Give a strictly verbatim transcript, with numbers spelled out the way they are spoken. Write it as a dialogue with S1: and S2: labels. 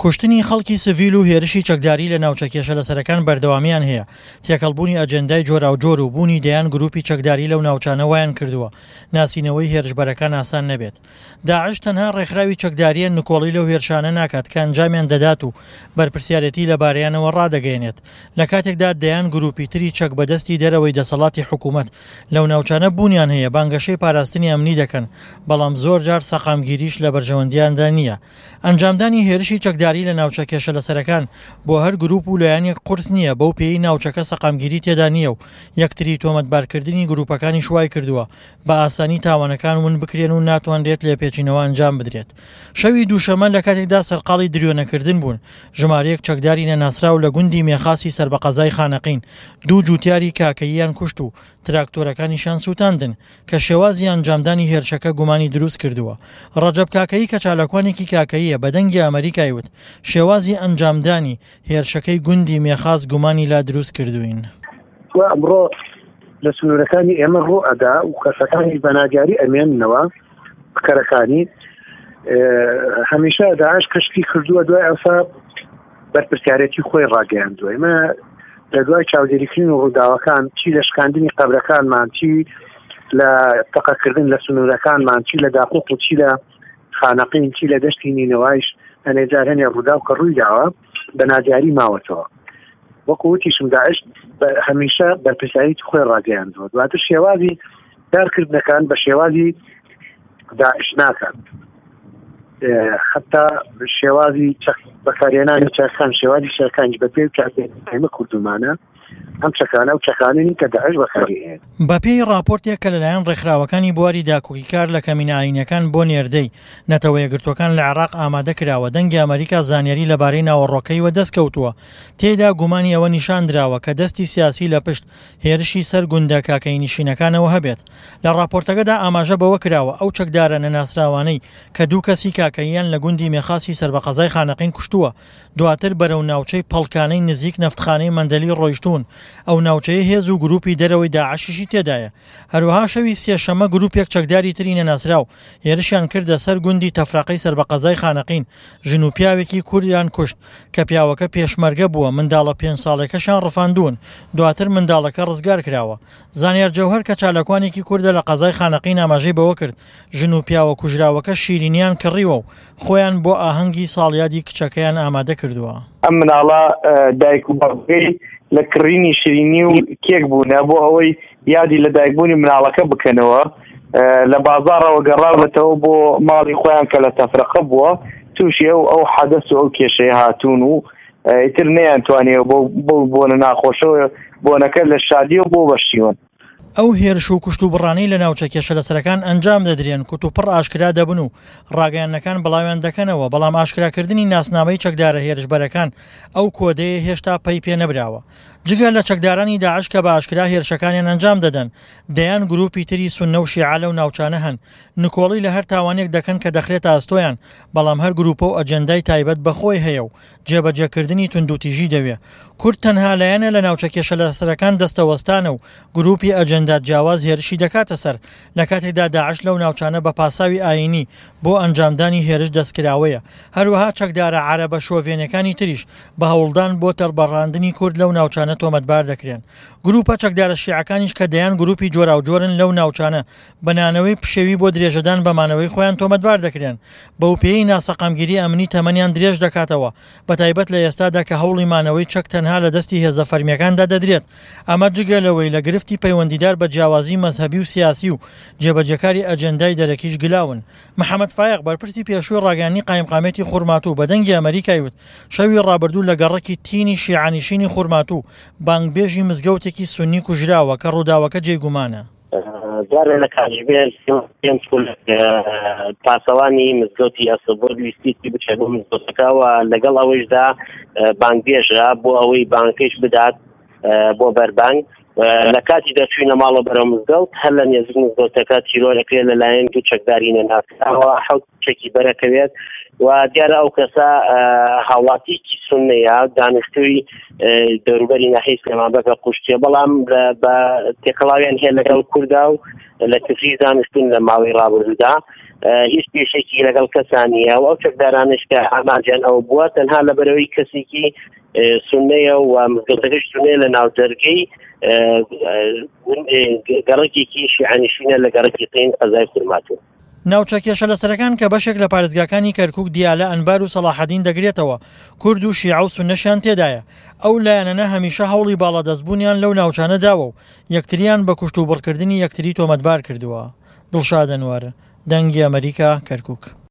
S1: کوشتنی خەڵکی سڤیل و هێرشی چەکداری لە ناوچە کێشە لەسەرەکان بەردەوامیان هەیە. تێکەڵبوونی ئەجەندای جۆراوجۆر و بوونی دەیان گروپی چەکداری لەو ناوچانە وایان کردووە ناسینەوەی هێرشبەرەکان ئاسان نەبێت. داعش تەنها ڕێکخراوی چەکداریە نکۆڵی لەو هێرشانە ناکات کە ئەنجامیان دەدات و بەرپرسیارەتی لەبارەیانەوە ڕادەگەێنێت. لە کاتێکدا دەیان گروپی تری چەک بەدەستی دەرەوەی دەسەڵاتی حکوومەت لەو ناوچانە بوونیان هەیە بانگەشەی پاراستنی ئەمنی دەکەن، بەڵام زۆر جار سەقامگیریش لە بەرژەوەندیاندا نییە. ئەنجامدانی هێرشی چەکداری لە ناوچە کێشە لەسەرەکان بۆ هەر گروپ و لایەنێک قورس نییە، بەو پێی ناوچەکە سەقامگیری تێدا نییە و یەکتری تۆمەتبارکردنی گروپەکانی شوای کردووە بە ئاسانی تاوانەکان ون بکرێن و ناتوانرێت لێپێچینەوە ئەنجام بدرێت. شەوی دووشەمە لە کاتێکدا سەرقاڵی درێونەکردن بوون، ژمارەیەک چەکداری نەناسراو لە گوندی مێخاسی سەربەقەزای خانەقین دوو جوتیاری کاکەییان کوشت و تراکتۆرەکانیشان سووتاندن کە شێوازی ئەنجامدانی هێرشەکە گومانی دروست کردووە. ڕەجەب کاکەیی کە چالاکوانێکی کاکەییە بە دەنگی ئەمریکای وت شێوازی ئەنجامدانی هێرشەکەی گوندی مێخاس گومانی لا دروست کردوین.
S2: ئەمڕۆ لە سنوورەکانی ئێمە ڕوو ئەدا و کەسەکانی بەناگاری ئەمێننەوە بکەرەکانی هەمیشە داعش کەشتی کردووە دوای ئەوسا بەرپرسیارەتی خۆی ڕاگەیاندووە. ئێمە لە دوای چاودێریکردن و ڕووداوەکان چی لە شکاندنی قەبرەکانمان، چی لە تەقەکردن لە سنوورەکانمان، چی لە داقوق و چی لە خانەقین، چی لە دەشتی نینەوایش هەنێجار هەنێ ڕوودا و کە ڕووی داوە بەناگاری ماوەتەوە. وەکو وتیشم داعش هەمیشە بەرپرسیارەتی خۆی ڕاگەیاندووە. دواتر شێوازی کارکردنەکان بە شێوازی داعش ناکەن، حتا شێوازی بەکارهێنانی چەکان شێوازی شەکانج بە پێی کاتێمە کوردمانە ئەم چەکانە و چەکاننی کە داعش بەکارهێن.
S1: بە پێی راپۆرتێک کە لەلایەن ڕێکخراوەکانی بواری داکۆکیکار لە کەمینە ئاینەکان بۆ نێردەی نەتەوە یەکگرتوەکان لە عێراق ئامادە کراوە، دەنگی ئەمریکا زانیاری لەبارەی ناوەڕۆکەیەوە دەستکەوتووە. تێدا گومانی ئەوە نیشان دراوە کە دەستی سیاسی لە پشت هێرشی سەر گوندە کاکەی نشینەکانەوە هەبێت. لە راپۆرتەکەدا ئاماژە بەوە کراوە ئەو چەکدارە نەناسراوانەی کە دوو کەسی کاکەییان لە گوندی مێخاسی سەربەقەزای خانەقین کوشتووە دواتر بەرەو ناوچەی پەڵکانەی نزیک نەفتخانەی مەندەلی ڕۆیشتون. ئەو ناوچەیە هێز و گروپی دەرەوەی داعشیشی تێدایە. هەروەها شەوی سێشەمە گروپێک چەکداری تری نەناسراو هێرشیان کردە سەر گوندی تەفراقەی سەربەقەزای خانەقین. ژن و پیاوێکی کوردیان کوشت کە پیاوەکە پێشمەرگە بووە، منداڵە پێنج ساڵێکەشان ڕفاندوون، دواتر منداڵەکە ڕزگار کراوە. زانیار جەوهەر کە چالاکوانێکی کوردە لە قەزای خانەقین ئاماژەی بەوە کرد ژن و پیاوە کوژراوەکە شیرینیان کڕیوە و خۆیان بۆ ئاهەنگی ساڵیادی کچەکەیان ئامادە کردووە.
S3: ئەم مناڵە دایک و باوکەی لە کڕینی شیرینی و کێک بوونە بۆ ئەوەی یادی لە دایکبوونی مناڵەکە بکەنەوە. لە بازاڕەوە گەڕاوەتەوە بۆ ماڵی خۆیان کە لە تەفرەقە بووە، تووشی ئەو ئەو حەدەس و ئەو کێشەیە هاتوون و ئیتر نەیانتوانێەوە بۆ بۆنە ناخۆشەوە بۆنەکە لە شادی و بۆ بەشیوەن.
S1: ئەو هێرش و کوشت و بڕانەی لە ناوچە کێشە لەسەرەکان ئەنجام دەدرێن، کوت و پڕ ئاشکرا دەبن و ڕاگەیانەکان بڵاویان دەکەنەوە، بەڵام ئاشکراکردنی ناسنامەی چەکدارە هێرشبەرەکان ئەو کۆدەیە هێشتا پەی پێ نەبراوە. جگە لە چەکدارانی داعش کە بە ئاشکرا هێرشەکانیان ئەنجام دەدەن، دەیان گروپی تری سوننە و شیعە لەو ناوچانە هەن، نکۆڵی لە هەر تاوانێک دەکەن کە دەخرێتە ئاستۆیان، بەڵام هەر گروپە و ئەجەندای تایبەت بەخۆی هەیە و جێبەجێکردنی توندوتیژی دەوێ. کورد تەنها لایەنە لە ناوچە کێشە لەسەرەکان دەستەوەستانە و گروپی ئەجەندات جیاواز هێرشی دەکاتە سەر، لە کاتێکدا داعش لەو ناوچانە بە پاساوی ئاینی بۆ ئەنجامدانی هێرش دەستکراوەیە. هەروەها چەکدارە عەرەبە شۆڤێنەکانی تریش بە هەوڵدان بۆ تەربەڕاندنی کورد لەو ناوچانە تۆمەتبار دەکرێن. گروپە چەکدارە شیعەکانیش کە دەیان گروپی جۆراوجۆرن لەو ناوچانە بەنانەوەی پشێوی بۆ درێژەدان بەمانەوەی خۆیان تۆمەتبار دەکرێن. بەو پێی ناسەقامگیری ئەمنی تەمەنیان درێژ دەکاتەوە، بەتایبەت لە ئێستادا کە هەوڵی مانەوەی چەک تەنها لە دەستی هێزە فەرمیەکاندا دەدرێت. ئەمە جگەلەوەی لە گرفتی پەیوەندیدار بە جیاوازی مەزهەبی و سیاسی و جێبەجێکاری ئەجەندای دەرەکیش گلاون. محەممەد فایق بەرپرسی پێشووی ڕاگەیاندنی قایمقامێتی خورماتوو بە دەنگی ئەمریکای وت شەوی ڕابردوو لە گەڕەکی تینی شیعانیشینی خورماتوو بانگبێژی مزگەوتێکی سونی کوژراوە کە ڕووداوەکە جێگومانە.
S4: جارێ لە کاتژمێر پێنج پاسەوانی مزگەوتی ئەسڵبۆرد ویستی بچێ بۆ مزگەوتەکەەوە، لەگەڵ ئەوەیشدا بانگبێژرا بۆ ئەوەی بانکەیش بدات بۆ بەربانگ. لە کاتی دەچوینە ماڵە بەرەو مزگەوت هەر لە نێزیک مزگەوتەکە تیرۆرەکرێت لەلایەن دوو چەکداری نەناسراوە حەوت چەکی بەرەکەوێت و دیارە ئەو کەسە هاوڵاتیکی سوننەیە دانیشتووی دەوروبەری ناحیە سلێمانبەر بە قوشتیە، بەڵام بە تێکەڵاویان هەیە لەگەڵ کووردا و لە تفری دانیشتن لە ماوەی ڕابردوودا هیچ پێشێکی لەگەڵ کەسانیە و ئەو چەکدارانش کە ئاماجیان ئەو بووە تەنها لەبەرەوەی کەسێکی سونەیە و مزگەوتەکەش سونەیە لە ناو دەرگەی گەڕێکێکی شیعانیشینە لە گەڕێکی قین قەزای خورماتوو.
S1: ناوچە کێشەلەسەرەکان کە بەشێک لە پارێزگاکانی کەرکووک دیالە ئەنبار و سەلاحەدین دەگرێتەوە کورد و شیعە و سونەشیان تێدایە. ئەو لایەنانە هەمیشە هەوڵی باڵادەستبوونیان لەو ناوچانە داوە و یەکتریان بە کوشت و بڕکردنی یەکتری تۆمەتبار کردووە. دڵشاد ئەنوەر، دەنگی ئەمریکا، کەرکووک.